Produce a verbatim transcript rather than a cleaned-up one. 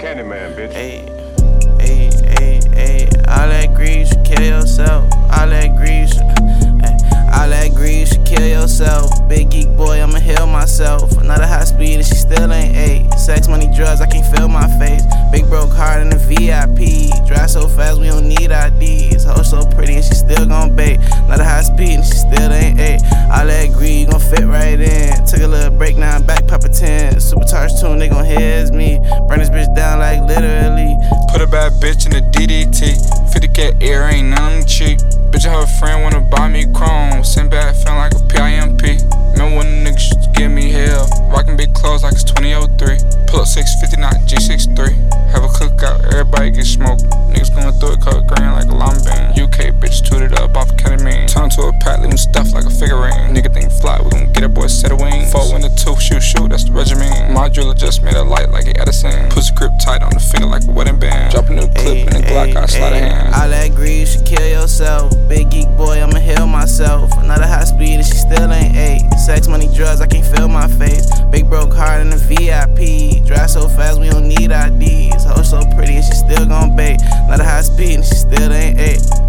Candyman, bitch. Ayy, ayy, ayy, ayy. All that greed, you should kill yourself. All that greed, you should, ay, all that greed, you should kill yourself. Big geek boy, I'ma heal myself. Another high speed and she still ain't eight. Sex, money, drugs, I can't feel my face. Big broke heart in the V I P. Drive so fast, we don't need I Ds. Hoe so pretty and she still gon' bait. Another high speed and she still ain't eight. All that greed, you gon' fit right in. Took a little break, now I'm back, Papa ten. Supercharged tune, they gon' hear it's me. Burn this bitch down like literally. Put a bad bitch in the D D T. fifty K air, ain't none of them cheap. Bitch, I have a friend wanna buy me chrome. Send back, feeling like a P I M P. Remember when the niggas used to give me hell? Rockin' big clothes like it's twenty oh three. Pull up six fifty, not G sixty-three. Have a cookout, everybody get smoked. Niggas going through it, cut green like a lime bean. U K bitch tooted up off a ketamine. Turn to a pack, leave him stuffed like a figurine. Nigga think fly, we gon' get a boy set of wings. Four in the tooth, shoot, shoot, that's the regimen. My jeweler just made a light like a Edison. Pussy grip tight on the finger like a wedding band. Drop a new clip in the Glock, I slide a hand. All that greed, you should kill yourself. Big geek boy, I'ma heal myself. Another high speed and she still ain't eight. Sex, money, drugs, I can't feel my face. Big broke heart in the V I P. Drive so fast, we don't need I Ds. Hoe so pretty and she still gon' bait. Another high speed and she still ain't eight.